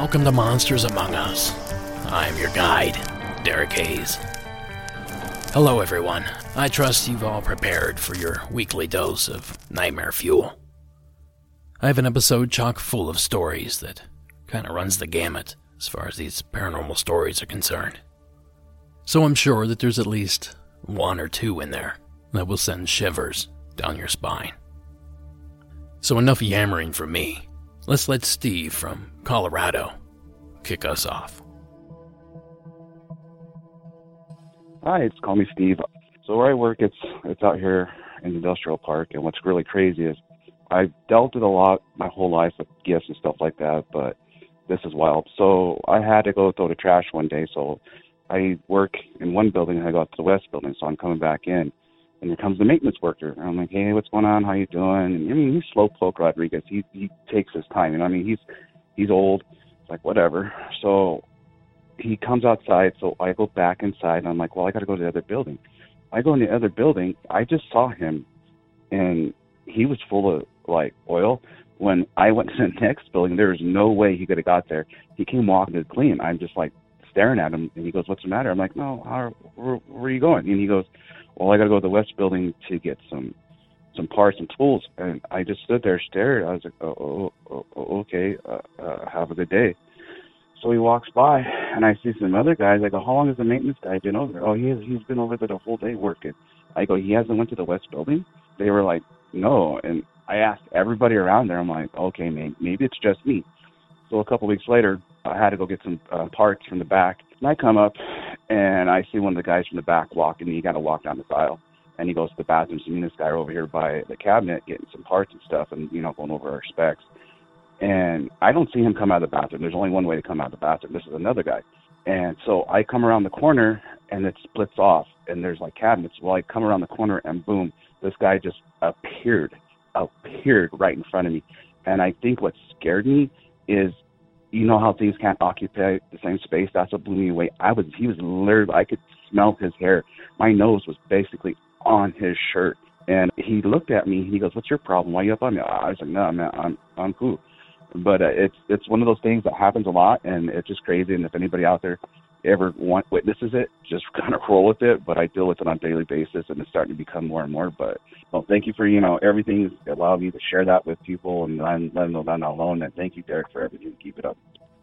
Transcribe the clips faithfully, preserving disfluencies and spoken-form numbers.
Welcome to Monsters Among Us. I'm your guide, Derek Hayes. Hello everyone. I trust you've all prepared for your weekly dose of nightmare fuel. I have an episode chock full of stories that kind of runs the gamut as far as these paranormal stories are concerned. So I'm sure that there's at least one or two in there that will send shivers down your spine. So enough yammering from me. Let's let Steve from Colorado kick us off. Hi, it's Call Me Steve. So where I work, it's it's out here in the industrial park, and what's really crazy is I've dealt with a lot my whole life with gifts and stuff like that, but this is wild. So I had to go throw the trash one day, so I work in one building, and I go out to the west building, so I'm coming back in, and here comes the maintenance worker. And I'm like, hey, what's going on? How you doing? And I mean, he's Slowpoke Rodriguez. He he takes his time, you know. I mean, he's he's old. It's like whatever. So he comes outside, so I go back inside, and I'm like, well, I got to go to the other building. I go in the other building. I just saw him, and he was full of like oil. When I went to the next building, there was no way he could have got there. He came walking to clean. I'm just like staring at him, and he goes, what's the matter? I'm like, no, how, where, where are you going? And he goes, well, I got to go to the west building to get some some parts and tools. And I just stood there, stared. I was like, oh, oh, oh okay, uh, uh, have a good day. So he walks by, and I see some other guys. I go, how long has the maintenance guy been over? Oh, he has, he's been over there the whole day working. I go, he hasn't went to the west building? They were like, no. And I asked everybody around there. I'm like, okay, maybe, maybe it's just me. So a couple weeks later, I had to go get some uh, parts from the back. And I come up, and I see one of the guys from the back walking. He got to walk down the aisle. And he goes to the bathroom. So me and this guy are over here by the cabinet getting some parts and stuff and, you know, going over our specs. And I don't see him come out of the bathroom. There's only one way to come out of the bathroom. This is another guy. And so I come around the corner, and it splits off, and there's, like, cabinets. Well, I come around the corner, and boom, this guy just appeared, appeared right in front of me. And I think what scared me is, you know how things can't occupy the same space? That's what blew me away. I was, he was literally, I could smell his hair. My nose was basically on his shirt. And he looked at me, and he goes, what's your problem? Why are you up on me? I was like, no, man, I'm, I'm cool. But uh, it's it's one of those things that happens a lot, and it's just crazy. And if anybody out there ever want, witnesses it, just kind of roll with it. But I deal with it on a daily basis, and it's starting to become more and more. But well, thank you for, you know, everything. Allowed me to share that with people and let, let them know that I'm not alone. And thank you, Derek, for everything. Keep it up.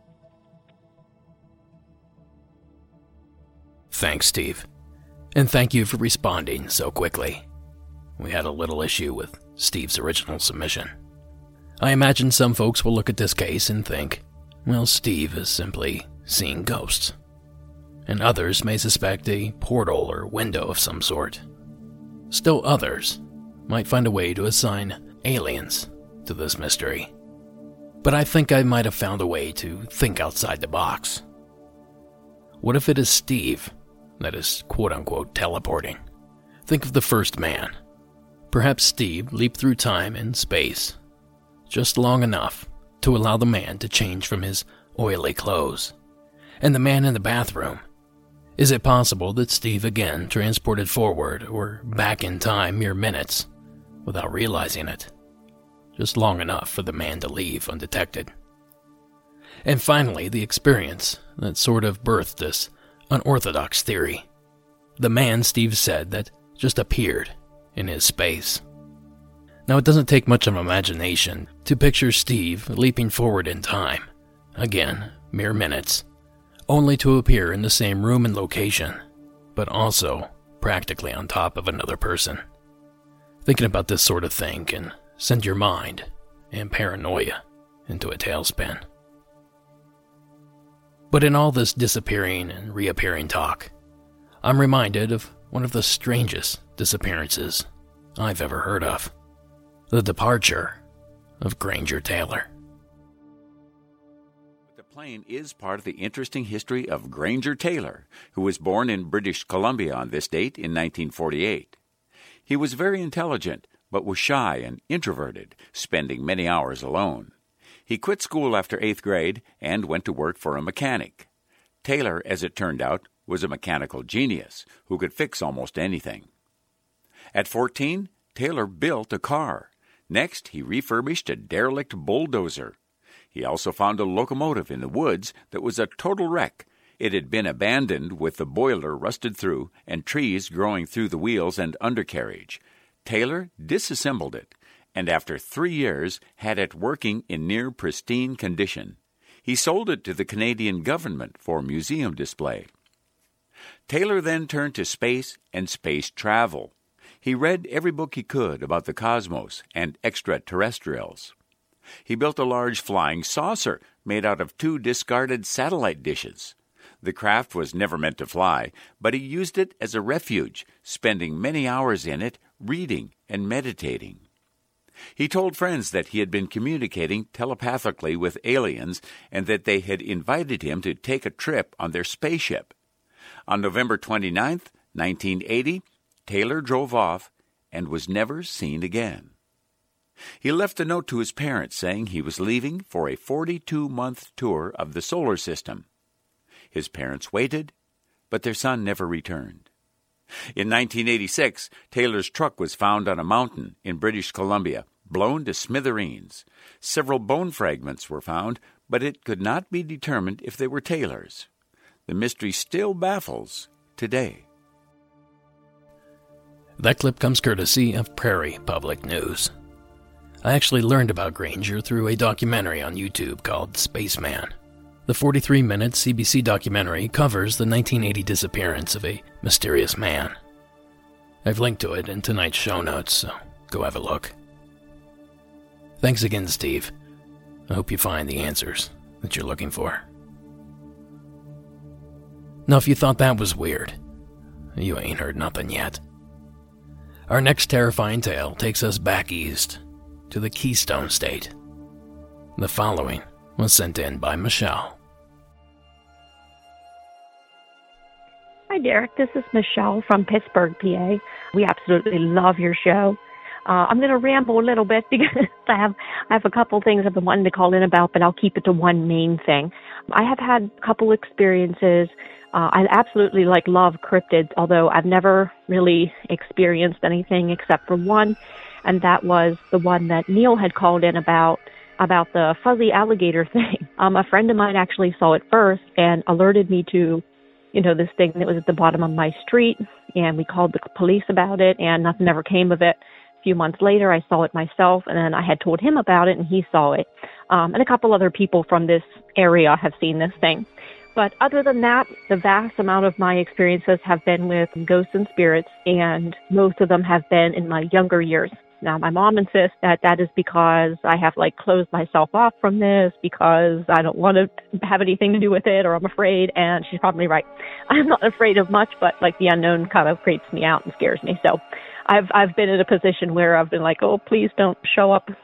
Thanks, Steve. And thank you for responding so quickly. We had a little issue with Steve's original submission. I imagine some folks will look at this case and think, well, Steve is simply seeing ghosts. And others may suspect a portal or window of some sort. Still others might find a way to assign aliens to this mystery. But I think I might have found a way to think outside the box. What if it is Steve that is quote-unquote teleporting? Think of the first man. Perhaps Steve leaped through time and space just long enough to allow the man to change from his oily clothes. And the man in the bathroom. Is it possible that Steve again transported forward or back in time mere minutes without realizing it? Just long enough for the man to leave undetected. And finally, the experience that sort of birthed this unorthodox theory. The man, Steve said, that just appeared in his space. Now, it doesn't take much of imagination to picture Steve leaping forward in time, again, mere minutes, only to appear in the same room and location, but also practically on top of another person. Thinking about this sort of thing can send your mind and paranoia into a tailspin. But in all this disappearing and reappearing talk, I'm reminded of one of the strangest disappearances I've ever heard of. The departure of Granger Taylor. The plane is part of the interesting history of Granger Taylor, who was born in British Columbia on this date in nineteen forty-eight. He was very intelligent, but was shy and introverted, spending many hours alone. He quit school after eighth grade and went to work for a mechanic. Taylor, as it turned out, was a mechanical genius who could fix almost anything. At fourteen, Taylor built a car. Next, he refurbished a derelict bulldozer. He also found a locomotive in the woods that was a total wreck. It had been abandoned with the boiler rusted through and trees growing through the wheels and undercarriage. Taylor disassembled it, and after three years had it working in near pristine condition. He sold it to the Canadian government for museum display. Taylor then turned to space and space travel. He read every book he could about the cosmos and extraterrestrials. He built a large flying saucer made out of two discarded satellite dishes. The craft was never meant to fly, but he used it as a refuge, spending many hours in it, reading and meditating. He told friends that he had been communicating telepathically with aliens and that they had invited him to take a trip on their spaceship. On November twenty-ninth, nineteen eighty, Taylor drove off and was never seen again. He left a note to his parents saying he was leaving for a forty-two month tour of the solar system. His parents waited, but their son never returned. In nineteen eighty-six, Taylor's truck was found on a mountain in British Columbia, blown to smithereens. Several bone fragments were found, but it could not be determined if they were Taylor's. The mystery still baffles today. That clip comes courtesy of Prairie Public News. I actually learned about Granger through a documentary on YouTube called Spaceman. The forty-three minute C B C documentary covers the nineteen eighty disappearance of a mysterious man. I've linked to it in tonight's show notes, so go have a look. Thanks again, Steve. I hope you find the answers that you're looking for. Now, if you thought that was weird, you ain't heard nothing yet. Our next terrifying tale takes us back east to the Keystone State. The following was sent in by Michelle. Hi, Derek. This is Michelle from Pittsburgh, P A. We absolutely love your show. Uh, I'm going to ramble a little bit because I have I have a couple things I've been wanting to call in about, but I'll keep it to one main thing. I have had a couple experiences. Uh, I absolutely like love cryptids, although I've never really experienced anything except for one, and that was the one that Neil had called in about. about the fuzzy alligator thing. Um, a friend of mine actually saw it first and alerted me to, you know, this thing that was at the bottom of my street, and we called the police about it, and nothing ever came of it. A few months later, I saw it myself, and then I had told him about it, and he saw it. Um, and a couple other people from this area have seen this thing. But other than that, the vast amount of my experiences have been with ghosts and spirits, and most of them have been in my younger years. Now, my mom insists that that is because I have, like, closed myself off from this, because I don't want to have anything to do with it, or I'm afraid, and she's probably right. I'm not afraid of much, but, like, the unknown kind of creeps me out and scares me. So I've I've been in a position where I've been like, oh, please don't show up.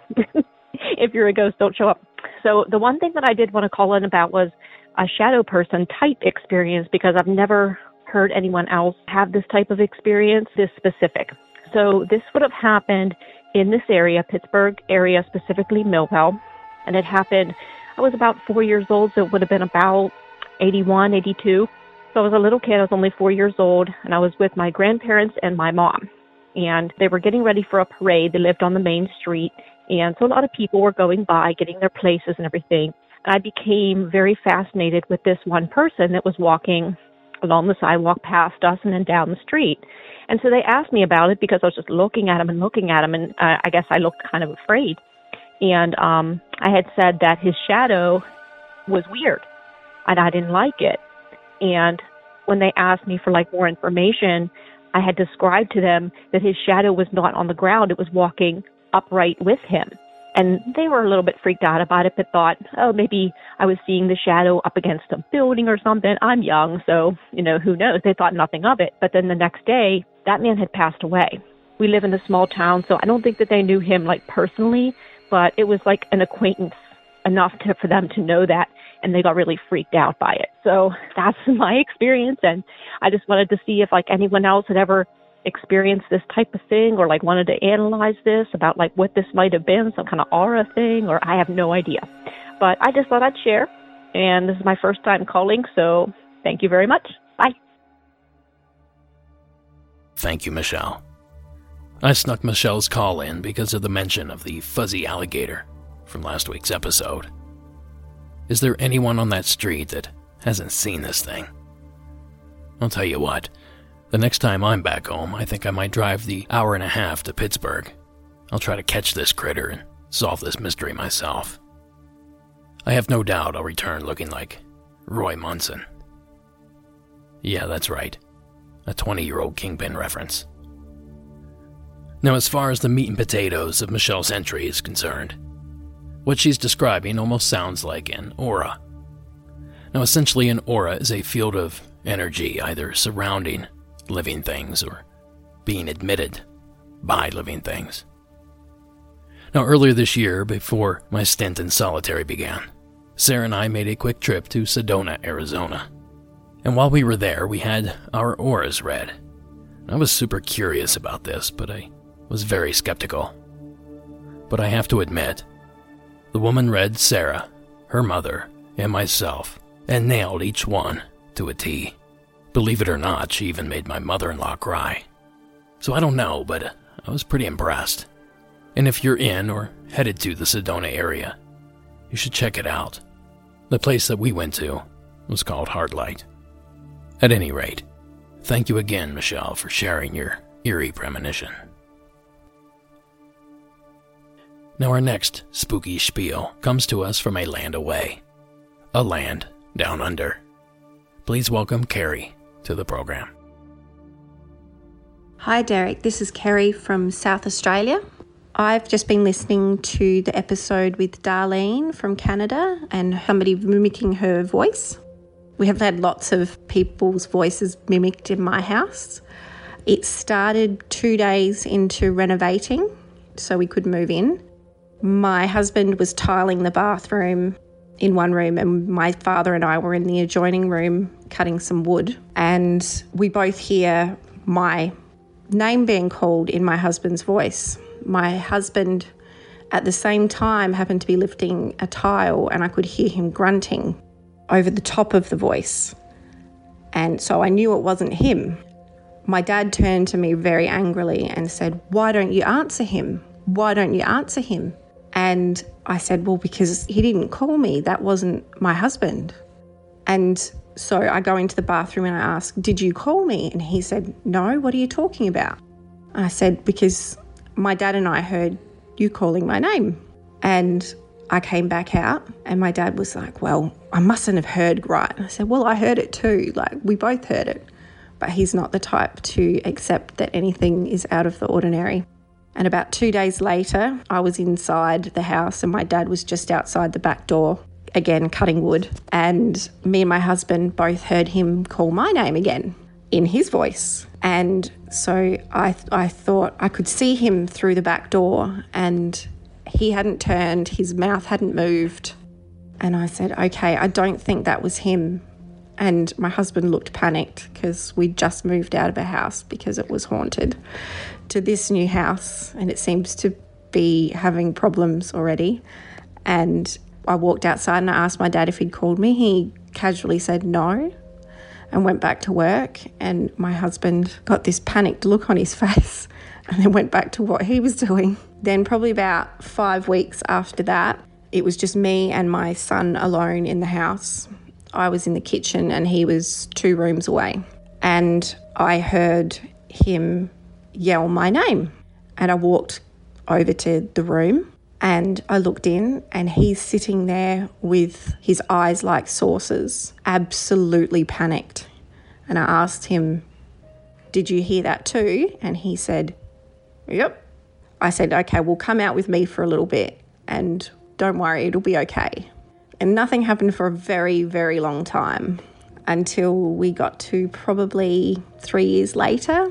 If you're a ghost, don't show up. So the one thing that I did want to call in about was a shadow person type experience, because I've never heard anyone else have this type of experience, this specific. So this would have happened in this area, Pittsburgh area, specifically Millville, and it happened, I was about four years old, so it would have been about eighty-one, eighty-two. So I was a little kid, I was only four years old, and I was with my grandparents and my mom. And they were getting ready for a parade. They lived on the main street, and so a lot of people were going by, getting their places and everything. And I became very fascinated with this one person that was walking along the sidewalk past us and then down the street. And so they asked me about it because I was just looking at him and looking at him, and uh, I guess I looked kind of afraid. And um, I had said that his shadow was weird, and I didn't like it. And when they asked me for, like, more information, I had described to them that his shadow was not on the ground. It was walking upright with him. And they were a little bit freaked out about it, but thought, oh, maybe I was seeing the shadow up against a building or something. I'm young, so, you know, who knows? They thought nothing of it. But then the next day, that man had passed away. We live in a small town, so I don't think that they knew him, like, personally, but it was like an acquaintance enough to, for them to know that, and they got really freaked out by it. So that's my experience, and I just wanted to see if, like, anyone else had ever experienced this type of thing, or, like, wanted to analyze this about, like, what this might have been, some kind of aura thing, or I have no idea. But I just thought I'd share, and this is my first time calling, so thank you very much. Bye. Thank you, Michelle. I snuck Michelle's call in because of the mention of the fuzzy alligator from last week's episode. Is there anyone on that street that hasn't seen this thing? I'll tell you what, the next time I'm back home, I think I might drive the hour and a half to Pittsburgh. I'll try to catch this critter and solve this mystery myself. I have no doubt I'll return looking like Roy Munson. Yeah, that's right. A twenty-year-old Kingpin reference. Now, as far as the meat and potatoes of Michelle's entry is concerned, what she's describing almost sounds like an aura. Now, essentially, an aura is a field of energy either surrounding living things or being admitted by living things. Now, earlier this year, before my stint in solitary began, Sarah and I made a quick trip to Sedona, Arizona. And while we were there, we had our auras read. I was super curious about this, but I was very skeptical. But I have to admit, the woman read Sarah, her mother, and myself, and nailed each one to a T. Believe it or not, she even made my mother-in-law cry. So I don't know, but I was pretty impressed. And if you're in or headed to the Sedona area, you should check it out. The place that we went to was called Heartlight. At any rate, thank you again, Michelle, for sharing your eerie premonition. Now our next spooky spiel comes to us from a land away. A land down under. Please welcome Carrie to the program. Hi Derek, this is Kerry from South Australia. I've just been listening to the episode with Darlene from Canada and somebody mimicking her voice. We have had lots of people's voices mimicked in my house. It started two days into renovating so we could move in. My husband was tiling the bathroom in one room and my father and I were in the adjoining room cutting some wood, and we both hear my name being called in my husband's voice. My husband at the same time happened to be lifting a tile and I could hear him grunting over the top of the voice. And so I knew it wasn't him. My dad turned to me very angrily and said, "Why don't you answer him? Why don't you answer him?" And I said, "Well, because he didn't call me. That wasn't my husband." And so I go into the bathroom and I ask, "Did you call me?" And he said, "No, what are you talking about?" And I said, "Because my dad and I heard you calling my name." And I came back out and my dad was like, "Well, I mustn't have heard right." And I said, "Well, I heard it too. Like, we both heard it." But he's not the type to accept that anything is out of the ordinary. And about two days later, I was inside the house and my dad was just outside the back door, again, cutting wood. And me and my husband both heard him call my name again in his voice. And so I, I thought I could see him through the back door and he hadn't turned, his mouth hadn't moved. And I said, "Okay, I don't think that was him." And my husband looked panicked because we'd just moved out of a house because it was haunted to this new house and it seems to be having problems already. And I walked outside and I asked my dad if he'd called me. He casually said no and went back to work. And my husband got this panicked look on his face and then went back to what he was doing. Then probably about five weeks after that, it was just me and my son alone in the house. I was in the kitchen and he was two rooms away. And I heard him yell my name. And I walked over to the room and I looked in and he's sitting there with his eyes like saucers, absolutely panicked. And I asked him, "Did you hear that too?" And he said, "Yep." I said, "Okay, well, come out with me for a little bit and don't worry, it'll be okay." And nothing happened for a very, very long time until we got to probably three years later.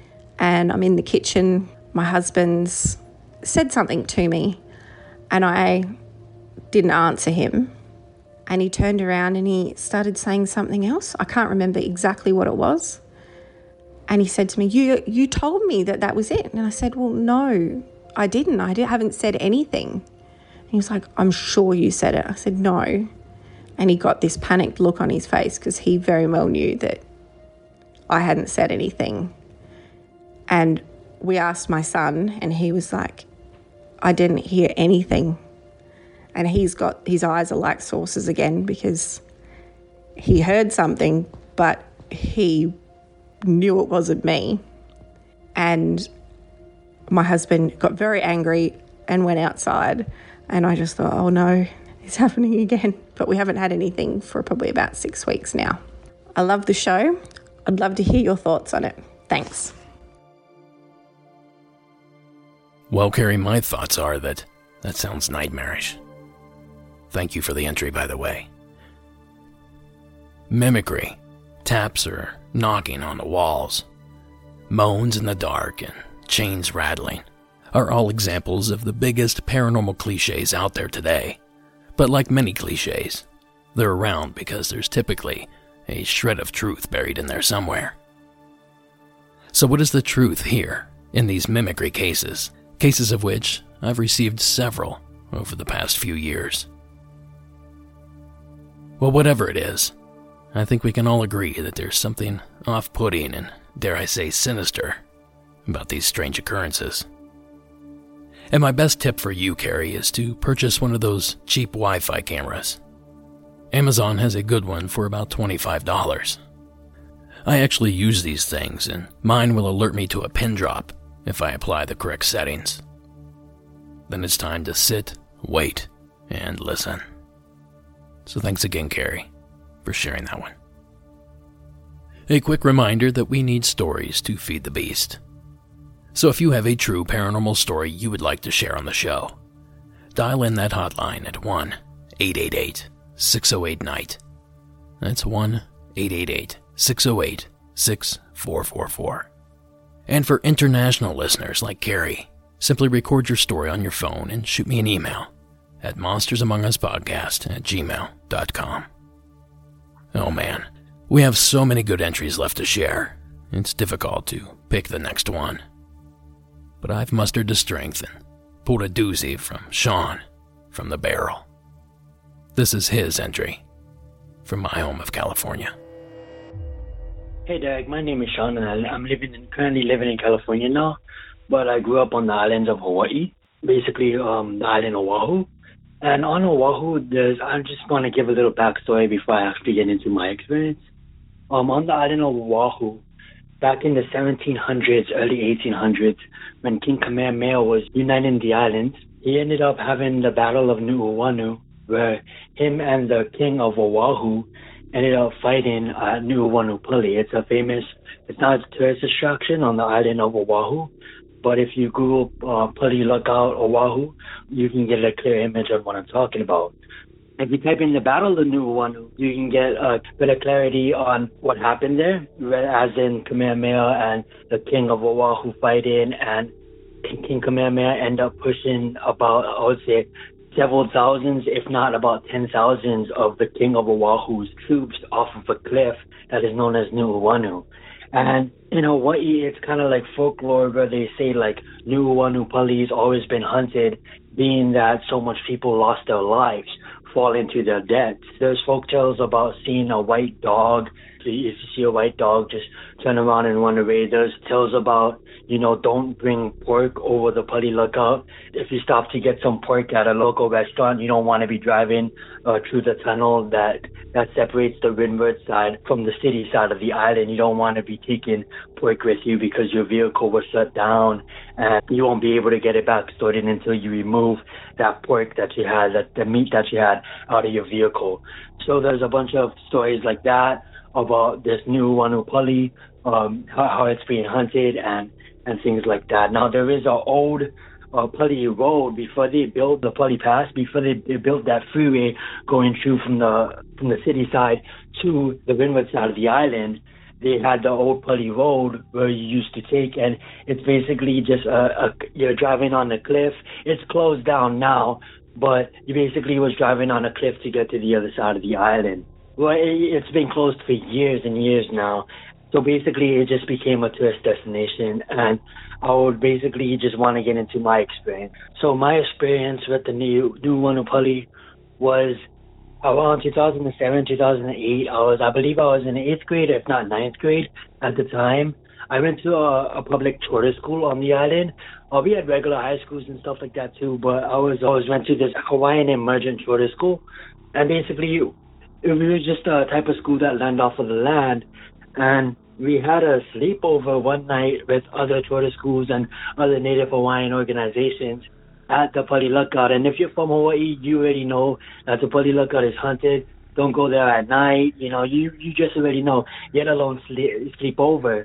And I'm in the kitchen. My husband's said something to me and I didn't answer him. And he turned around and he started saying something else. I can't remember exactly what it was. And he said to me, you you told me that that was it. And I said, "Well, no, I didn't. I haven't said anything." He was like, "I'm sure you said it." I said, "No." And he got this panicked look on his face because he very well knew that I hadn't said anything. And we asked my son and he was like, "I didn't hear anything." And he's got, his eyes are like saucers again because he heard something, but he knew it wasn't me. And my husband got very angry and went outside. And I just thought, oh no, it's happening again. But we haven't had anything for probably about six weeks now. I love the show. I'd love to hear your thoughts on it. Thanks. Well, Carrie, my thoughts are that that sounds nightmarish. Thank you for the entry, by the way. Mimicry, taps or knocking on the walls, moans in the dark, and chains rattling are all examples of the biggest paranormal cliches out there today. But like many cliches, they're around because there's typically a shred of truth buried in there somewhere. So what is the truth here in these mimicry cases, cases of which I've received several over the past few years? Well, whatever it is, I think we can all agree that there's something off-putting and, dare I say, sinister about these strange occurrences. And my best tip for you, Carrie, is to purchase one of those cheap Wi-Fi cameras. Amazon has a good one for about twenty-five dollars. I actually use these things, and mine will alert me to a pin drop if I apply the correct settings. Then it's time to sit, wait, and listen. So thanks again, Carrie, for sharing that one. A quick reminder that we need stories to feed the beast. So if you have a true paranormal story you would like to share on the show, dial in that hotline at one eight eight eight, six oh eight, N I G H T. That's one eight eight eight, six oh eight, six four four four. And for international listeners like Carrie, simply record your story on your phone and shoot me an email at monstersamonguspodcast at gmail dot com. Oh man, we have so many good entries left to share, it's difficult to pick the next one. But I've mustered the strength and pulled a doozy from Sean from the barrel. This is his entry from my home of California. Hey Derek, my name is Sean and I, I'm living in, currently living in California now, but I grew up on the islands of Hawaii, basically um, the island of Oahu. And on Oahu, there's, I just want to give a little backstory before I actually get into my experience. Um, on the island of Oahu, back in the seventeen hundreds, early eighteen hundreds, when King Kamehameha was uniting the islands, he ended up having the Battle of Nu'uanu, where him and the king of Oahu ended up fighting at Nu'uanu-Puli. It's a famous, it's not a tourist attraction on the island of Oahu, but if you Google uh, Puli Lookout Oahu, you can get a clear image of what I'm talking about. If you type in the Battle of Nu'uanu, you can get a bit of clarity on what happened there, as in Kamehameha and the king of Oahu fighting, and King Kamehameha end up pushing about, I would say, several thousands, if not about ten thousands of the king of Oahu's troops off of a cliff that is known as Nu'uanu. And in Hawaii, it's kind of like folklore where they say like Nu'uanu-Puli's always been hunted, being that so much people lost their lives, fall into their deaths. There's folk tales about seeing a white dog. So if you see a white dog, just turn around and run away. There's tales about, you know, don't bring pork over the Puli Lookout. If you stop to get some pork at a local restaurant, you don't want to be driving uh, through the tunnel that that separates the windward side from the city side of the island. You don't want to be taking pork with you because your vehicle was shut down and you won't be able to get it back stored in until you remove that pork that you had, that the meat that you had out of your vehicle. So there's a bunch of stories like that about this Nu'uanu-Puli, um, how, how it's being hunted and, and things like that. Now, there is an old uh, Puli road before they built the Puli Pass, before they, they built that freeway going through from the from the city side to the windward side of the island. They had the old Puli Road where you used to take, and it's basically just a, a you're driving on a cliff. It's closed down now, but you basically was driving on a cliff to get to the other side of the island. Well, it, it's been closed for years and years now. So basically, it just became a tourist destination, and I would basically just want to get into my experience. So my experience with the new Nu'uanu-Puli was around two thousand seven, two thousand eight. I was, I believe I was in eighth grade, if not ninth grade at the time. I went to a, a public charter school on the island. Uh, we had regular high schools and stuff like that too, but I was always went to this Hawaiian immersion charter school. And basically, it was just a type of school that landed off of the land. And we had a sleepover one night with other charter schools and other Native Hawaiian organizations at the Pali Lookout. And if you're from Hawaii, you already know that the Pali Lookout is haunted. Don't go there at night. You know, you, you just already know, let alone sleep, sleep over.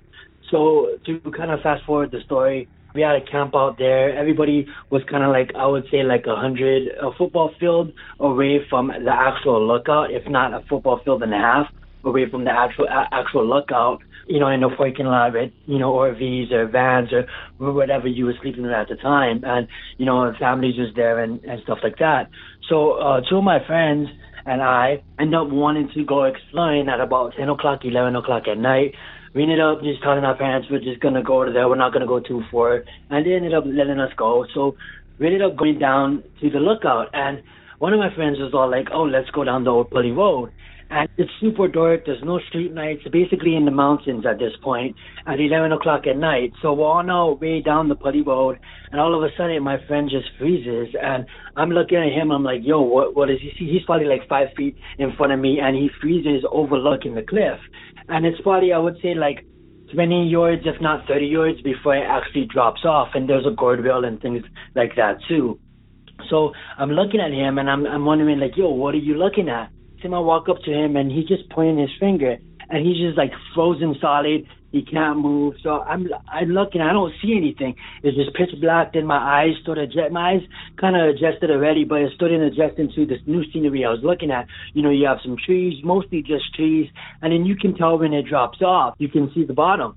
So to kind of fast forward the story, we had a camp out there. Everybody was kind of like, I would say like a hundred, a football field away from the actual lookout, if not a football field and a half away from the actual actual lookout, you know, in the parking lot with, you know, R Vs or vans or whatever you were sleeping in at the time. And, you know, families was there and, and stuff like that. So uh, two of my friends and I ended up wanting to go exploring at about ten o'clock, eleven o'clock at night. We ended up just telling our parents we're just going to go to there. We're not going to go too far. And they ended up letting us go. So we ended up going down to the lookout. And one of my friends was all like, oh, let's go down the Old Pali Road. And it's super dark. There's no street lights. Basically in the mountains at this point at eleven o'clock at night. So we're on our way down the Pali Road. And all of a sudden, my friend just freezes. And I'm looking at him. I'm like, yo, what, what does he see? He's probably like five feet in front of me. And he freezes overlooking the cliff. And it's probably, I would say, like twenty yards, if not thirty yards, before it actually drops off. And there's a guardrail and things like that, too. So I'm looking at him, and I'm, I'm wondering, like, yo, what are you looking at? So I walk up to him, and he's just pointing his finger. And he's just, like, frozen solid. He can't move. So I'm I'm looking. I don't see anything. It's just pitch black. Then my eyes started adjust. My eyes kind of adjusted already, but it started adjusting to this new scenery I was looking at. You know, you have some trees, mostly just trees, and then you can tell when it drops off. You can see the bottom.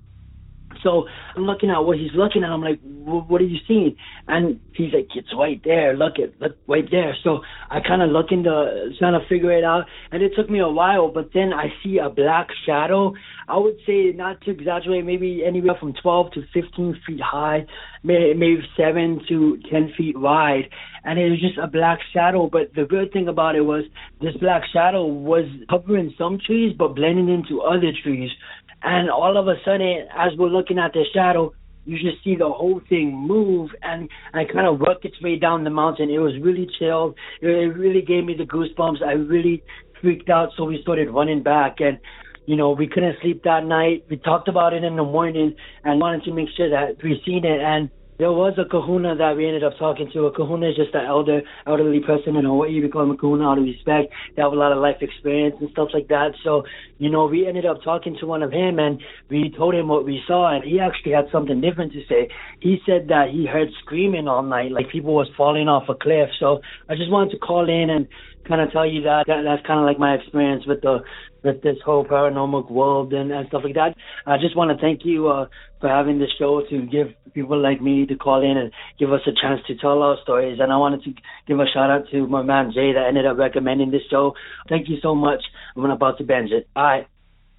So I'm looking at what he's looking at. I'm like, what are you seeing? And he's like, it's right there. Look it, look right there. So I kind of look into trying to figure it out. And it took me a while, but then I see a black shadow. I would say, not to exaggerate, maybe anywhere from twelve to fifteen feet high, maybe seven to ten feet wide. And it was just a black shadow. But the good thing about it was this black shadow was covering some trees, but blending into other trees. And all of a sudden, as we're looking at the shadow, you just see the whole thing move and, and kind of work its way down the mountain. It was really chilled. It really gave me the goosebumps. I really freaked out, so we started running back. And, you know, we couldn't sleep that night. We talked about it in the morning and wanted to make sure that we seen it. And there was a kahuna that we ended up talking to. A kahuna is just an elder, elderly person in Hawaii. We call them a kahuna out of respect. They have a lot of life experience and stuff like that. So, you know, we ended up talking to one of him, and we told him what we saw, and he actually had something different to say. He said that he heard screaming all night, like people was falling off a cliff. So I just wanted to call in and kind of tell you that, that that's kind of like my experience with the with this whole paranormal world and, and stuff like that. I just want to thank you uh, for having this show to give people like me to call in and give us a chance to tell our stories. And I wanted to give a shout out to my man Jay that ended up recommending this show. Thank you so much. I'm about to binge it. All right.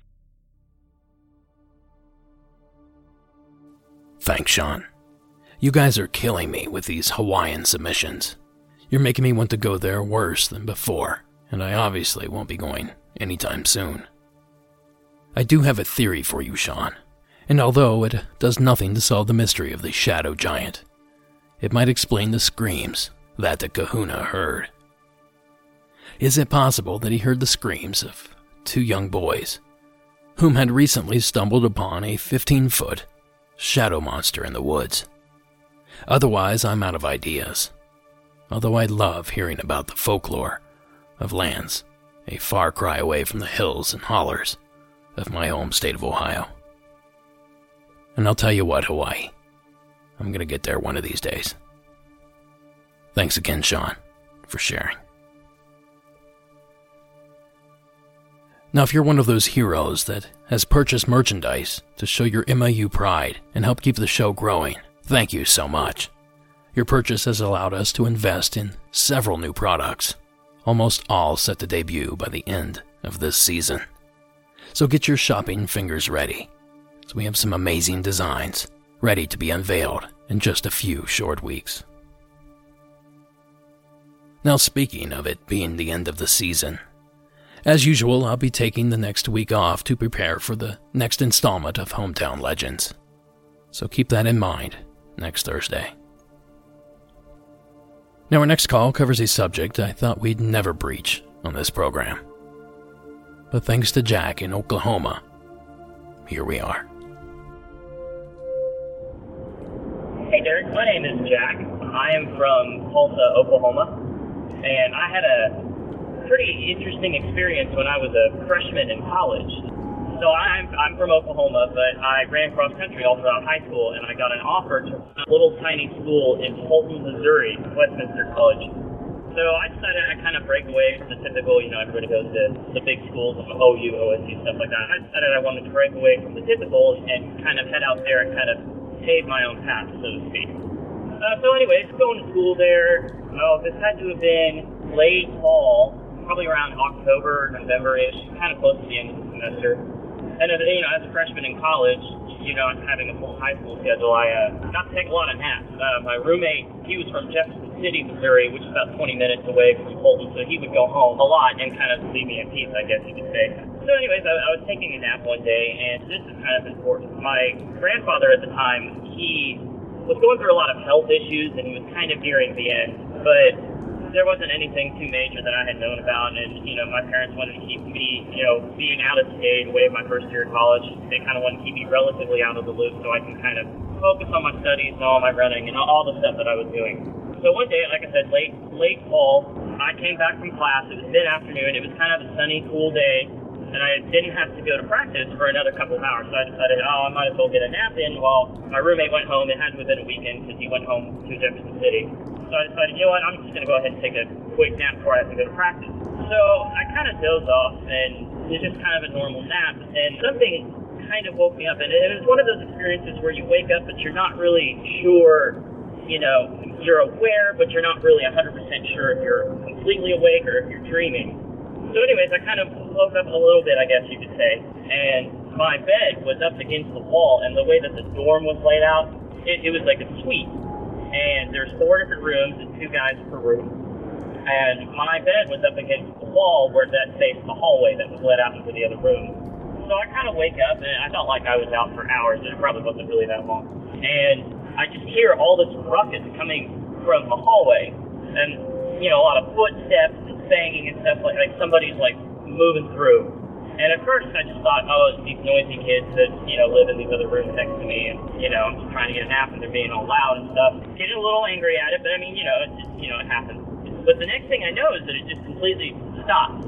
Thanks, Sean. You guys are killing me with these Hawaiian submissions. You're making me want to go there worse than before, and I obviously won't be going anytime soon. I do have a theory for you, Sean, and although it does nothing to solve the mystery of the shadow giant, it might explain the screams that the kahuna heard. Is it possible that he heard the screams of two young boys, whom had recently stumbled upon a fifteen-foot shadow monster in the woods? Otherwise, I'm out of ideas, although I love hearing about the folklore of lands a far cry away from the hills and hollers of my home state of Ohio. And I'll tell you what, Hawaii, I'm gonna get there one of these days. Thanks again, Sean, for sharing. Now, if you're one of those heroes that has purchased merchandise to show your M I U pride and help keep the show growing, thank you so much. Your purchase has allowed us to invest in several new products, almost all set to debut by the end of this season. So get your shopping fingers ready, as we have some amazing designs ready to be unveiled in just a few short weeks. Now, speaking of it being the end of the season, As usual, I'll be taking the next week off to prepare for the next installment of Hometown Legends. So keep that in mind next Thursday. Now, our next call covers a subject I thought we'd never breach on this program. But thanks to Jack in Oklahoma, here we are. Hey Derek, my name is Jack. I am from Tulsa, Oklahoma, and I had a pretty interesting experience when I was a freshman in college. So I'm I'm from Oklahoma, but I ran cross country all throughout high school, and I got an offer to a little tiny school in Fulton, Missouri, Westminster College. So I decided I'd kind of break away from the typical, you know, everybody goes to the big schools, O U, O S U, stuff like that. I decided I wanted to break away from the typical and kind of head out there and kind of pave my own path, so to speak. Uh, so anyways, going to school there, oh, this had to have been late fall, probably around October, November-ish, kind of close to the end of the semester. And, uh, you know, as a freshman in college, you know, having a full high school schedule, I uh, got to take a lot of naps. Uh, my roommate, he was from Jefferson City, Missouri, which is about twenty minutes away from Fulton, so he would go home a lot and kind of leave me in peace, I guess you could say. So anyways, I, I was taking a nap one day, and this is kind of important. My grandfather at the time, he was going through a lot of health issues, and he was kind of nearing the end, but there wasn't anything too major that I had known about, and, you know, my parents wanted to keep me, you know, being out of state, away my first year of college. They kind of wanted to keep me relatively out of the loop so I can kind of focus on my studies and all my running and all the stuff that I was doing. So one day, like I said, late late fall, I came back from class. It was mid-afternoon. It was kind of a sunny, cool day, and I didn't have to go to practice for another couple of hours. So I decided, oh, I might as well get a nap in while my roommate went home. It had to have been a weekend because he went home to Jefferson City. So I decided, you know what, I'm just going to go ahead and take a quick nap before I have to go to practice. So I kind of dozed off, and it was just kind of a normal nap, and something kind of woke me up. And it was one of those experiences where you wake up, but you're not really sure, you know, you're aware, but you're not really one hundred percent sure if you're completely awake or if you're dreaming. So anyways, I kind of woke up a little bit, I guess you could say, and my bed was up against the wall, and the way that the dorm was laid out, it, it was like a suite. And there's four different rooms and two guys per room. And my bed was up against the wall where that faced the hallway that was led out into the other room. So I kind of wake up, and I felt like I was out for hours, and it probably wasn't really that long. And I just hear all this ruckus coming from the hallway. And, you know, a lot of footsteps and banging and stuff, like, like somebody's, like, moving through. And at first I just thought, oh, it's these noisy kids that, you know, live in these other rooms next to me, and, you know, I'm just trying to get a nap and they're being all loud and stuff. Getting a little angry at it, but I mean, you know, it just, you know, it happens. But the next thing I know is that it just completely stopped.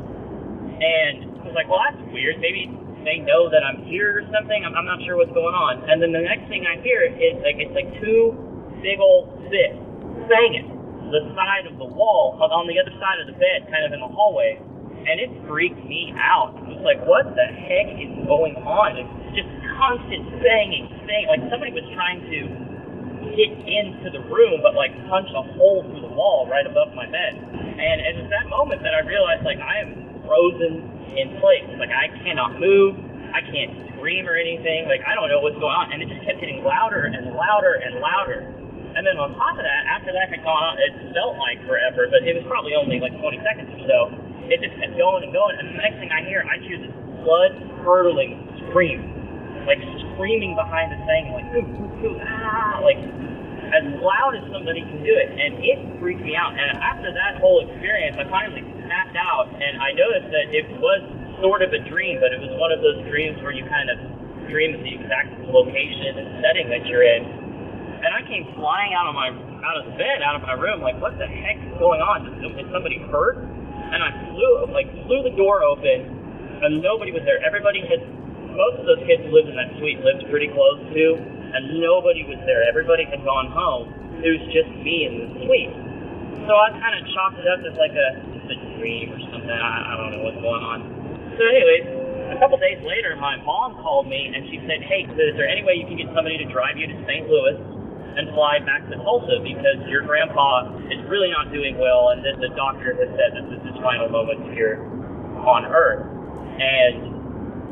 And I was like, well, that's weird. Maybe they know that I'm here or something. I'm, I'm not sure what's going on. And then the next thing I hear is like, it's like two big old fists banging the side of the wall on the other side of the bed, kind of in the hallway. And it freaked me out. It was like, what the heck is going on? It's just constant banging, banging. Like somebody was trying to get into the room, but like punch a hole through the wall right above my bed. And it was that moment that I realized, like, I am frozen in place. Like, I cannot move. I can't scream or anything. Like, I don't know what's going on. And it just kept getting louder and louder and louder. And then on top of that, after that had gone on, it felt like forever, but it was probably only like twenty seconds or so. It just kept going and going, and the next thing I hear, I hear this blood-curdling scream, like screaming behind the thing, like, ooh, ooh, ooh, ah, like, as loud as somebody can do it, and it freaked me out. And after that whole experience, I finally snapped out, and I noticed that it was sort of a dream, but it was one of those dreams where you kind of dream of the exact location and setting that you're in. And I came flying out of my out of the bed, out of my room, like, what the heck is going on? Is somebody hurt? And I flew, like, flew the door open, and nobody was there. Everybody had, most of those kids who lived in that suite lived pretty close to, and nobody was there. Everybody had gone home. It was just me in the suite. So I kind of chalked it up as like a, just a dream or something. I, I don't know what's going on. So anyways, a couple days later, my mom called me, and she said, hey, is there any way you can get somebody to drive you to Saint Louis and fly back to Tulsa, because your grandpa is really not doing well, and then the doctor has said that this is his final moments here on Earth. And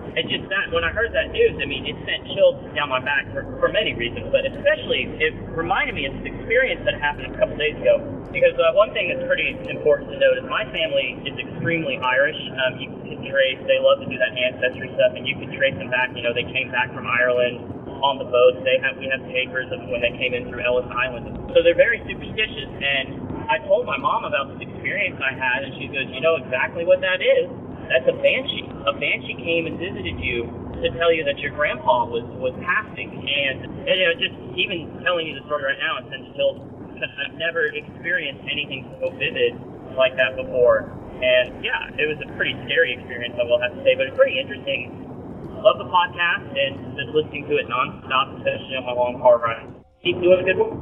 And just that, when I heard that news, I mean, it sent chills down my back for, for many reasons, but especially it reminded me of this experience that happened a couple days ago. Because uh, one thing that's pretty important to note is my family is extremely Irish. Um, you can trace, they love to do that ancestry stuff, and you can trace them back. You know, they came back from Ireland on the boats. They have, we have papers of when they came in through Ellis Island. So they're very superstitious, and I told my mom about this experience I had, and she goes, you know exactly what that is? That's a banshee. A banshee came and visited you to tell you that your grandpa was, was passing. And, and you know, just even telling you the story right now, it sends chills because I've never experienced anything so vivid like that before. And yeah, it was a pretty scary experience, I will have to say, but it's pretty interesting. Love the podcast and just listening to it nonstop, especially on my long car ride. Keep doing good work.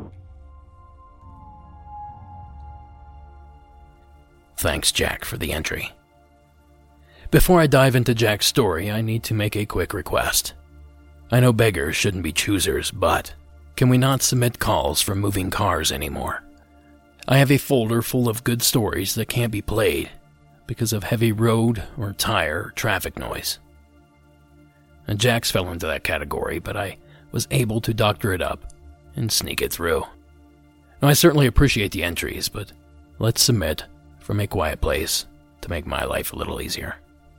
Thanks, Jack, for the entry. Before I dive into Jack's story, I need to make a quick request. I know beggars shouldn't be choosers, but can we not submit calls for moving cars anymore? I have a folder full of good stories that can't be played because of heavy road or tire or traffic noise. And Jack's fell into that category, but I was able to doctor it up and sneak it through. Now, I certainly appreciate the entries, but let's submit from a quiet place to make my life a little easier.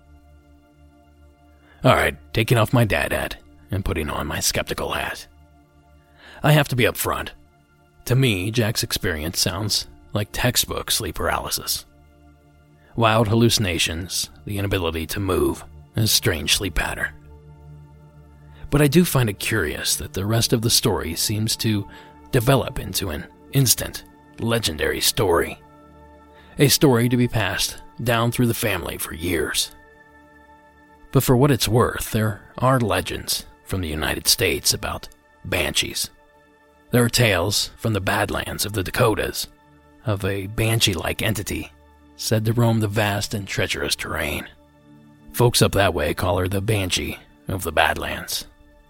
Alright, taking off my dad hat and putting on my skeptical hat. I have to be upfront. To me, Jack's experience sounds like textbook sleep paralysis. Wild hallucinations, the inability to move, and a strange sleep pattern. But I do find it curious that the rest of the story seems to develop into an instant, legendary story. A story to be passed down through the family for years. But for what it's worth, there are legends from the United States about banshees. There are tales from the Badlands of the Dakotas of a banshee-like entity said to roam the vast and treacherous terrain. Folks up that way call her the Banshee of the Badlands.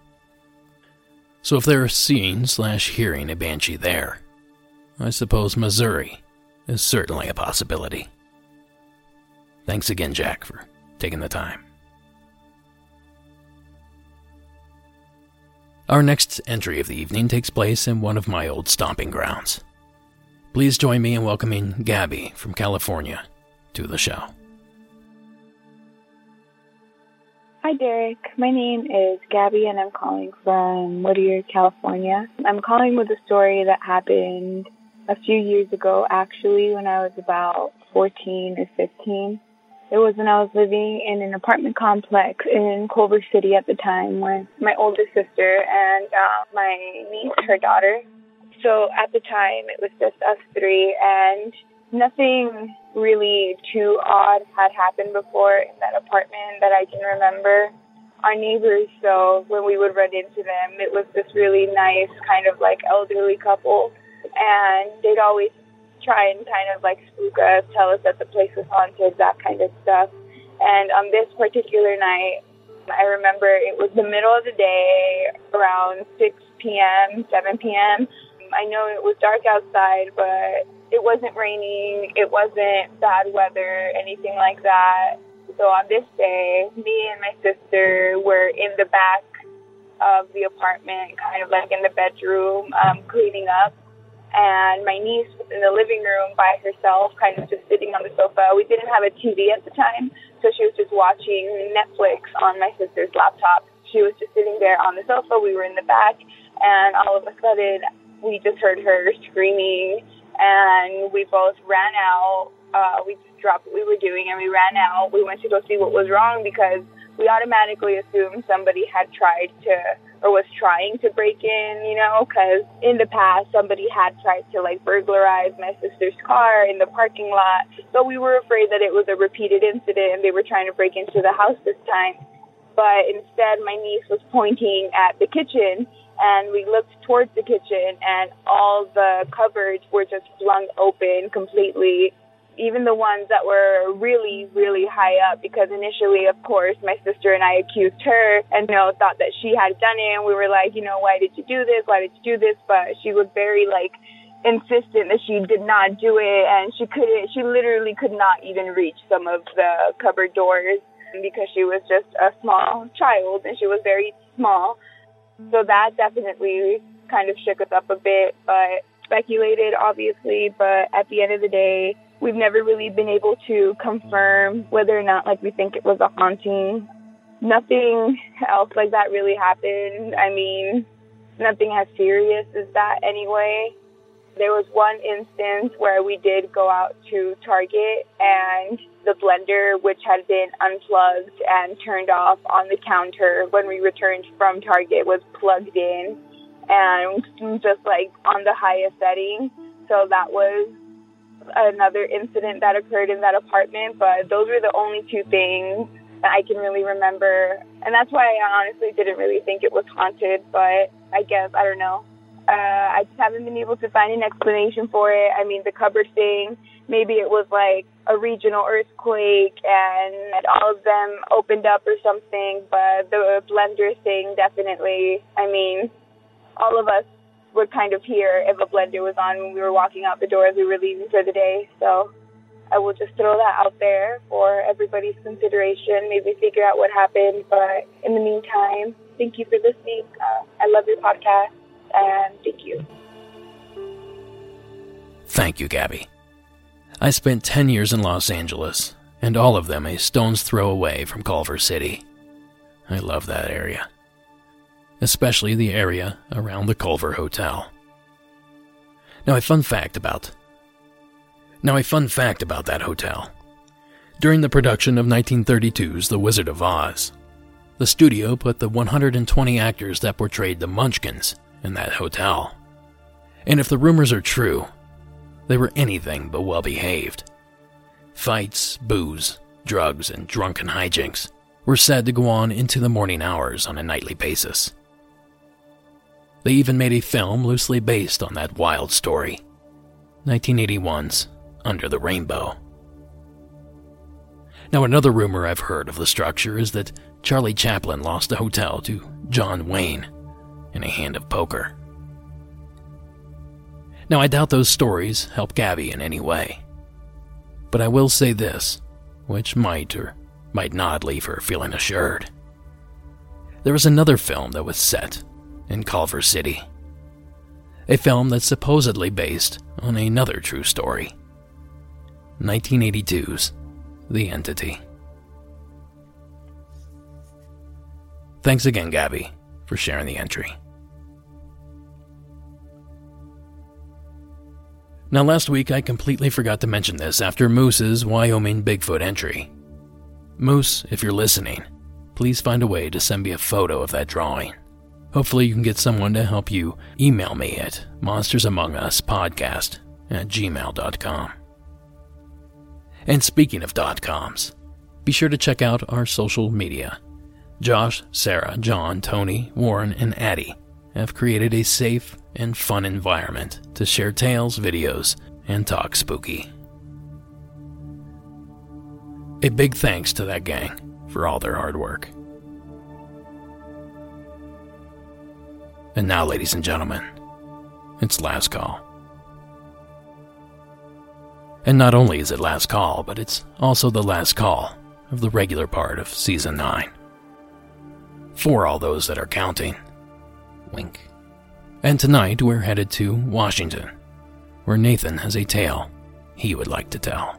So if they're seeing slash hearing a banshee there, I suppose Missouri is certainly a possibility. Thanks again, Jack, for taking the time. Our next entry of the evening takes place in one of my old stomping grounds. Please join me in welcoming Gabby from California to the show. Hi, Derek. My name is Gabby, and I'm calling from Whittier, California. I'm calling with a story that happened a few years ago, actually, when I was about fourteen or fifteen. It was when I was living in an apartment complex in Culver City at the time with my older sister and uh, my niece, her daughter. So at the time, it was just us three, and nothing really too odd had happened before in that apartment that I can remember. Our neighbors, though, when we would run into them, it was this really nice kind of like elderly couple, and they'd always try and kind of like spook us, tell us that the place was haunted, that kind of stuff. And on this particular night, I remember it was the middle of the day, around six p.m., seven p.m. I know it was dark outside, but it wasn't raining, it wasn't bad weather, anything like that. So on this day, me and my sister were in the back of the apartment, kind of like in the bedroom, um, cleaning up. And my niece was in the living room by herself, kind of just sitting on the sofa. We didn't have a T V at the time, so she was just watching Netflix on my sister's laptop. She was just sitting there on the sofa. We were in the back, and all of a sudden, we just heard her screaming, and we both ran out. Uh, we just dropped what we were doing, and we ran out. We went to go see what was wrong because we automatically assumed somebody had tried to or was trying to break in, you know, because in the past, somebody had tried to, like, burglarize my sister's car in the parking lot. So we were afraid that it was a repeated incident and they were trying to break into the house this time. But instead, my niece was pointing at the kitchen, and we looked towards the kitchen, and all the cupboards were just flung open completely, even the ones that were really, really high up, because initially, of course, my sister and I accused her and, you know, thought that she had done it. And we were like, you know, why did you do this? Why did you do this? But she was very, like, insistent that she did not do it. And she couldn't, she literally could not even reach some of the cupboard doors. because she was just a small child and she was very small. So that definitely kind of shook us up a bit, but speculated, obviously. But at the end of the day, we've never really been able to confirm whether or not, like, we think it was a haunting. Nothing else like that really happened. I mean, nothing as serious as that anyway. There was one instance where we did go out to Target and the blender, which had been unplugged and turned off on the counter when we returned from Target, was plugged in and just like on the highest setting. So that was another incident that occurred in that apartment. But those were the only two things that I can really remember. And that's why I honestly didn't really think it was haunted. But I guess, I don't know. Uh, I just haven't been able to find an explanation for it. I mean, the cupboard thing, maybe it was like a regional earthquake and all of them opened up or something. But the blender thing, definitely, I mean, all of us would kind of hear if a blender was on when we were walking out the door as we were leaving for the day. So I will just throw that out there for everybody's consideration, maybe figure out what happened. But in the meantime, thank you for listening. Uh, I love your podcast. And thank you. Thank you, Gabby. I spent ten years in Los Angeles, and all of them a stone's throw away from Culver City. I love that area, especially the area around the Culver Hotel. Now a fun fact about Now a fun fact about that hotel. During the production of nineteen thirty-two's The Wizard of Oz, the studio put the one hundred twenty actors that portrayed the Munchkins in that hotel. And if the rumors are true, they were anything but well behaved. Fights, booze, drugs, and drunken hijinks were said to go on into the morning hours on a nightly basis. They even made a film loosely based on that wild story, nineteen eighty-one's Under the Rainbow. Now another rumor I've heard of the structure is that Charlie Chaplin lost the hotel to John Wayne in a hand of poker. Now I doubt those stories help Gabby in any way, but I will say this, which might or might not leave her feeling assured. There was another film that was set in Culver City, a film that's supposedly based on another true story, nineteen eighty-two's The Entity. Thanks again, Gabby, for sharing the entry. Now last week I completely forgot to mention this after Moose's Wyoming Bigfoot entry. Moose, if you're listening, please find a way to send me a photo of that drawing. Hopefully you can get someone to help you email me at monstersamonguspodcast at gmail dot com. And speaking of dot-coms, be sure to check out our social media. Josh, Sarah, John, Tony, Warren, and Addie have created a safe and fun environment to share tales, videos, and talk spooky. A big thanks to that gang for all their hard work. And now, ladies and gentlemen, it's last call. And not only is it last call, but it's also the last call of the regular part of Season nine. For all those that are counting. Wink. And tonight we're headed to Washington, where Nathan has a tale he would like to tell.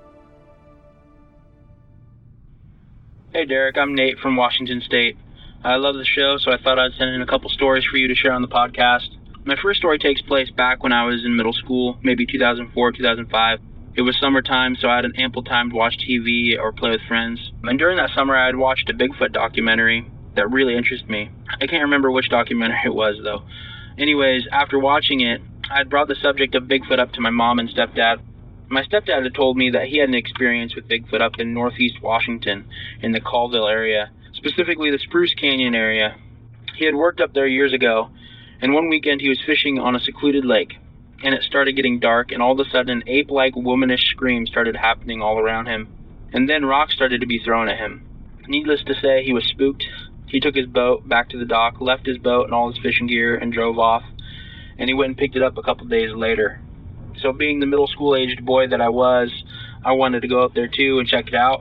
Hey Derek, I'm Nate from Washington State. I love the show, so I thought I'd send in a couple stories for you to share on the podcast. My first story takes place back when I was in middle school, maybe two thousand four, two thousand five. It was summertime, so I had an ample time to watch T V or play with friends. And during that summer, I had watched a Bigfoot documentary that really interested me. I can't remember which documentary it was, though. Anyways, after watching it, I had brought the subject of Bigfoot up to my mom and stepdad. My stepdad had told me that he had an experience with Bigfoot up in northeast Washington, in the Colville area, specifically the Spruce Canyon area. He had worked up there years ago, and one weekend he was fishing on a secluded lake, and it started getting dark, and all of a sudden an ape-like womanish scream started happening all around him, and then rocks started to be thrown at him. Needless to say, he was spooked. He took his boat back to the dock, left his boat and all his fishing gear, and drove off, and he went and picked it up a couple days later. So being the middle school aged boy that I was, I wanted to go up there too and check it out.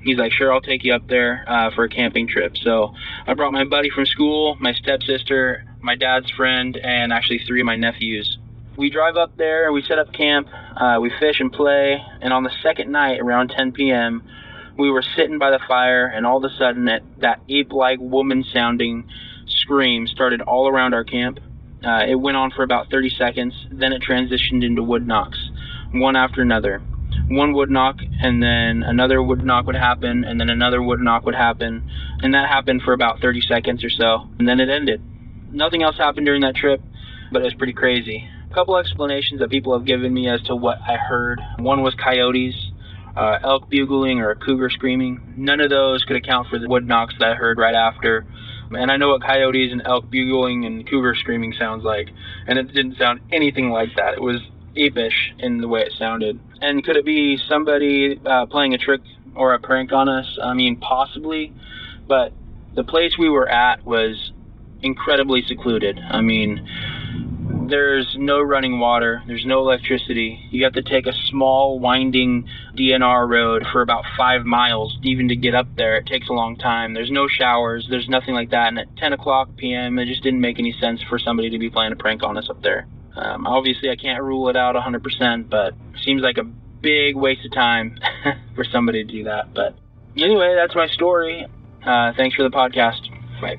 He's like, sure, I'll take you up there uh, for a camping trip. So I brought my buddy from school, my stepsister, my dad's friend, and actually three of my nephews. We drive up there, we set up camp, uh, we fish and play, and on the second night, around ten p.m., we were sitting by the fire, and all of a sudden that, that ape-like woman-sounding scream started all around our camp. Uh, it went on for about thirty seconds, then it transitioned into wood knocks, one after another. One wood knock, and then another wood knock would happen, and then another wood knock would happen, and that happened for about thirty seconds or so, and then it ended. Nothing else happened during that trip, but it was pretty crazy. A couple explanations that people have given me as to what I heard. One was coyotes, uh, elk bugling, or a cougar screaming. None of those could account for the wood knocks that I heard right after. And I know what coyotes and elk bugling and cougar screaming sounds like, and it didn't sound anything like that. It was apish in the way it sounded. And could it be somebody uh, playing a trick or a prank on us? I mean, possibly, but the place we were at was incredibly secluded. I mean, there's no running water, there's no electricity. You have to take a small winding D N R road for about five miles even to get up there. It takes a long time. There's no showers, there's nothing like that. And at ten o'clock p.m. it just didn't make any sense for somebody to be playing a prank on us up there. Um, obviously I can't rule it out one hundred percent, but it seems like a big waste of time for somebody to do that. But anyway, that's my story. Uh, thanks for the podcast. Bye.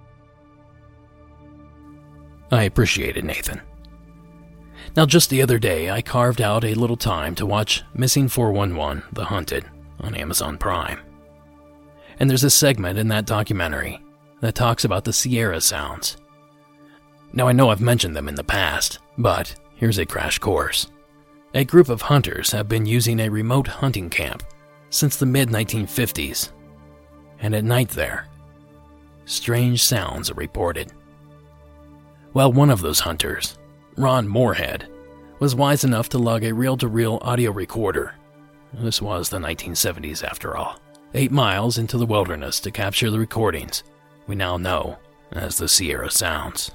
I appreciate it, Nathan. Now, just the other day, I carved out a little time to watch Missing four one one, The Hunted, on Amazon Prime. And there's a segment in that documentary that talks about the Sierra Sounds. Now, I know I've mentioned them in the past, but here's a crash course. A group of hunters have been using a remote hunting camp since the mid nineteen fifties. And at night there, strange sounds are reported. Well, one of those hunters, Ron Moorhead, was wise enough to lug a reel-to-reel audio recorder. This was the nineteen seventies after all. Eight miles into the wilderness to capture the recordings we now know as the Sierra Sounds.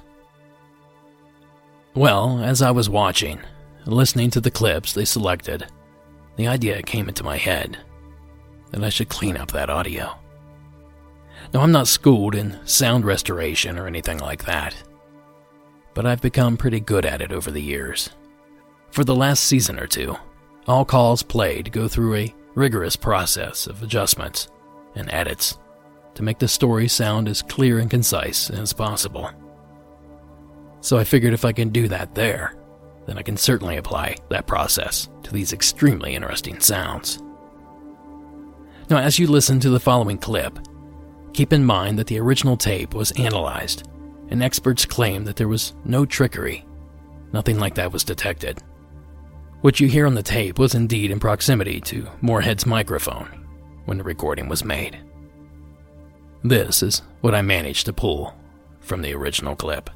Well, as I was watching, listening to the clips they selected, the idea came into my head that I should clean up that audio. Now, I'm not schooled in sound restoration or anything like that, but I've become pretty good at it over the years. For the last season or two, all calls played go through a rigorous process of adjustments and edits to make the story sound as clear and concise as possible. So I figured if I can do that there, then I can certainly apply that process to these extremely interesting sounds. Now, as you listen to the following clip, keep in mind that the original tape was analyzed, and experts claim that there was no trickery. Nothing like that was detected. What you hear on the tape was indeed in proximity to Moorhead's microphone when the recording was made. This is what I managed to pull from the original clip.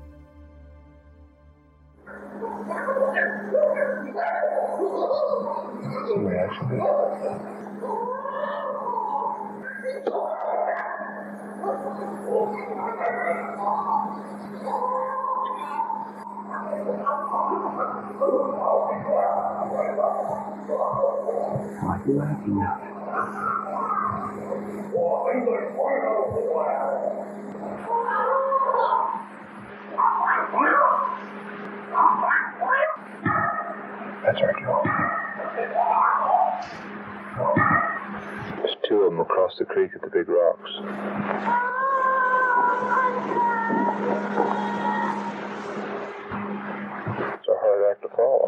That's right, Joe. There's two of them across the creek at the big rocks. It's a hard act to follow.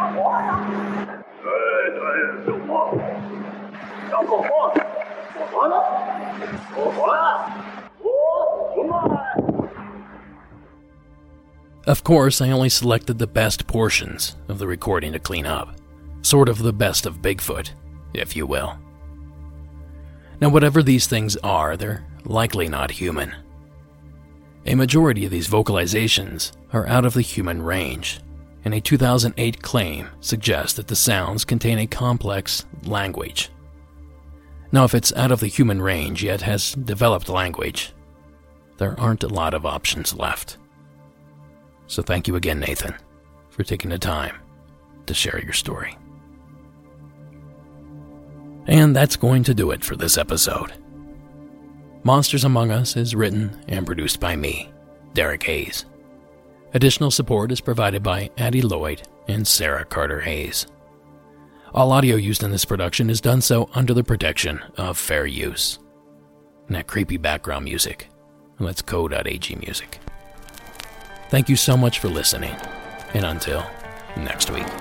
Of course, I only selected the best portions of the recording to clean up. Sort of the best of Bigfoot, if you will. Now, whatever these things are, they're likely not human. A majority of these vocalizations are out of the human range, and a two thousand eight claim suggests that the sounds contain a complex language. Now, if it's out of the human range yet has developed language, there aren't a lot of options left. So thank you again, Nathan, for taking the time to share your story. And that's going to do it for this episode. Monsters Among Us is written and produced by me, Derek Hayes. Additional support is provided by Addie Lloyd and Sarah Carter Hayes. All audio used in this production is done so under the protection of fair use. And that creepy background music, let's co.ag music. Thank you so much for listening, and until next week.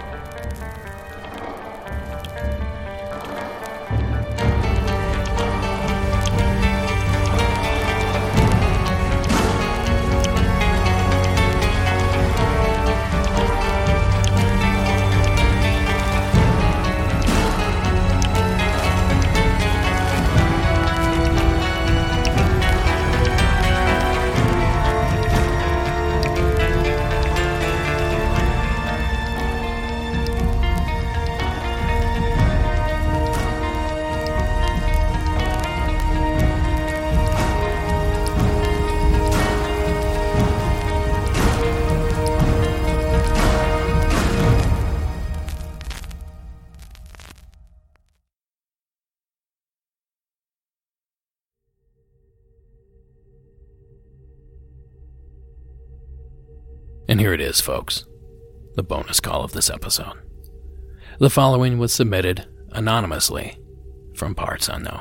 And here it is, folks, the bonus call of this episode. The following was submitted anonymously from parts unknown.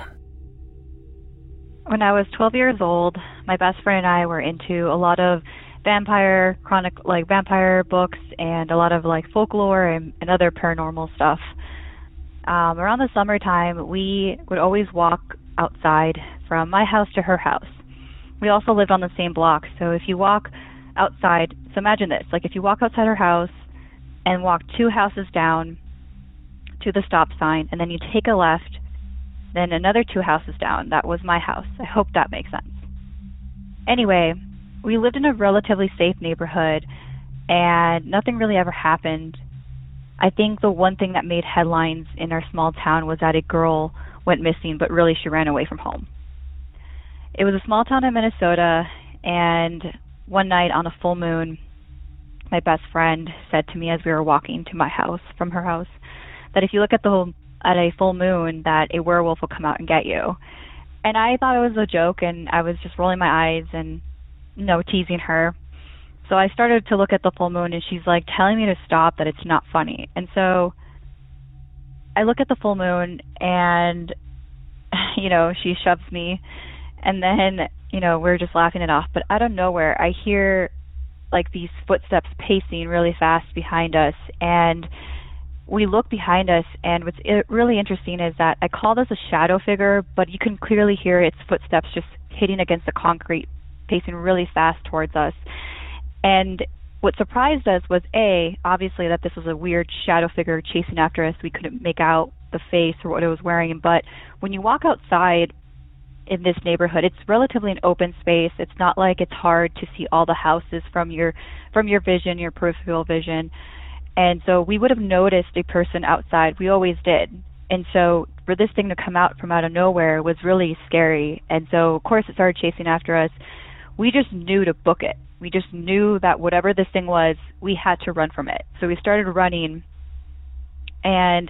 When I was twelve years old, my best friend and I were into a lot of vampire chronic, like vampire books and a lot of like folklore and, and other paranormal stuff. Um, around the summertime, we would always walk outside from my house to her house. We also lived on the same block, so if you walk outside, so imagine this, like if you walk outside her house and walk two houses down to the stop sign, and then you take a left, then another two houses down, that was my house. I hope that makes sense. Anyway, we lived in a relatively safe neighborhood, and nothing really ever happened. I think the one thing that made headlines in our small town was that a girl went missing, but really she ran away from home. It was a small town in Minnesota, and one night on a full moon, my best friend said to me as we were walking to my house from her house that if you look at the whole, at a full moon, that a werewolf will come out and get you. And I thought it was a joke, and I was just rolling my eyes and, you know, teasing her. So I started to look at the full moon, and she's like telling me to stop, that it's not funny. And so I look at the full moon, and, you know, she shoves me, and then, you know, we're just laughing it off. But out of nowhere, I hear like these footsteps pacing really fast behind us, and we look behind us, and what's really interesting is that I call this a shadow figure, but you can clearly hear its footsteps just hitting against the concrete, pacing really fast towards us. And what surprised us was, A, obviously that this was a weird shadow figure chasing after us. We couldn't make out the face or what it was wearing, but when you walk outside in this neighborhood, it's relatively an open space. It's not like it's hard to see all the houses from your from your vision, your peripheral vision. And so we would have noticed a person outside. We always did. And so for this thing to come out from out of nowhere was really scary. And so, of course, it started chasing after us. We just knew to book it. We just knew that whatever this thing was, we had to run from it. So we started running, and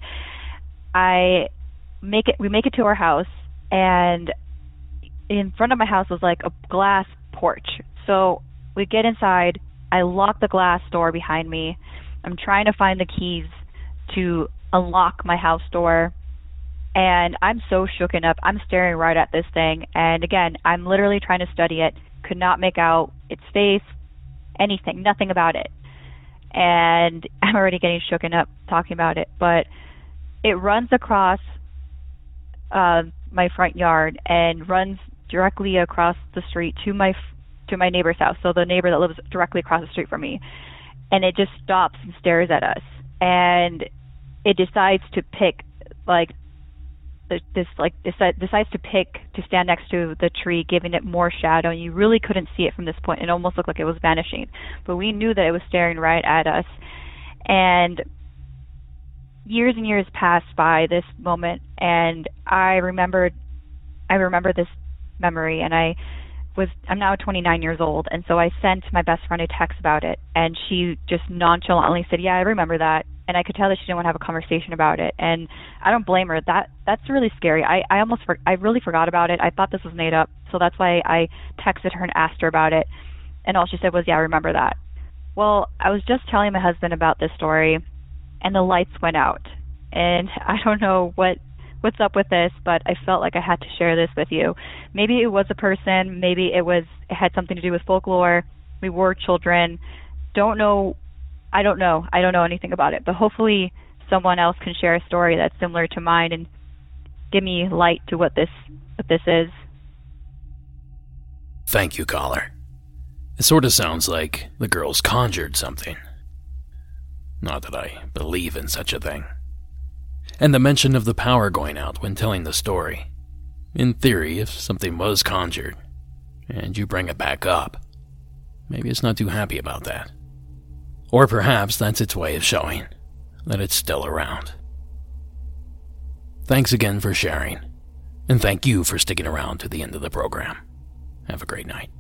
I make it. we make it to our house, and in front of my house was like a glass porch. So we get inside. I lock the glass door behind me. I'm trying to find the keys to unlock my house door, and I'm so shooken up. I'm staring right at this thing, and again, I'm literally trying to study it. Could not make out its face, anything, nothing about it. And I'm already getting shooken up talking about it, but it runs across uh, my front yard and runs directly across the street to my to my neighbor's house, so the neighbor that lives directly across the street from me. And it just stops and stares at us, and it decides to pick like this like decides to pick to stand next to the tree, giving it more shadow. And you really couldn't see it from this point. It almost looked like it was vanishing, but we knew that it was staring right at us. And years and years passed by this moment, and I remembered I remember this memory, and I was I'm now twenty-nine years old, and so I sent my best friend a text about it, and she just nonchalantly said, "Yeah, I remember that." and I could tell that she didn't want to have a conversation about it. And I don't blame her. That that's really scary. I, I almost for, I really forgot about it. I thought this was made up, so that's why I texted her and asked her about it. And all she said was, "Yeah, I remember that." Well, I was just telling my husband about this story, and the lights went out. And I don't know what what's up with this, but I felt like I had to share this with you. Maybe it was a person. Maybe it was it had something to do with folklore. We were children. Don't know. I don't know. I don't know anything about it. But hopefully someone else can share a story that's similar to mine and give me light to what this what this is. Thank you, caller. It sort of sounds like the girls conjured something. Not that I believe in such a thing. And the mention of the power going out when telling the story. In theory, if something was conjured, and you bring it back up, maybe it's not too happy about that. Or perhaps that's its way of showing that it's still around. Thanks again for sharing, and thank you for sticking around to the end of the program. Have a great night.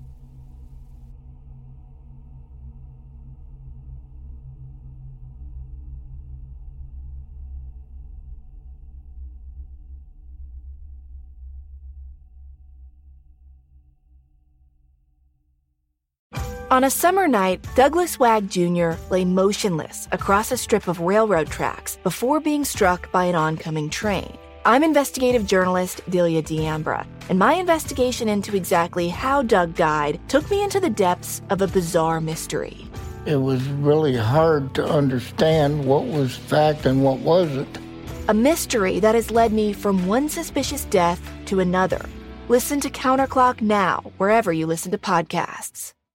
On a summer night, Douglas Wag Junior lay motionless across a strip of railroad tracks before being struck by an oncoming train. I'm investigative journalist Delia D'Ambra, and my investigation into exactly how Doug died took me into the depths of a bizarre mystery. It was really hard to understand what was fact and what wasn't. A mystery that has led me from one suspicious death to another. Listen to Counterclock now, wherever you listen to podcasts.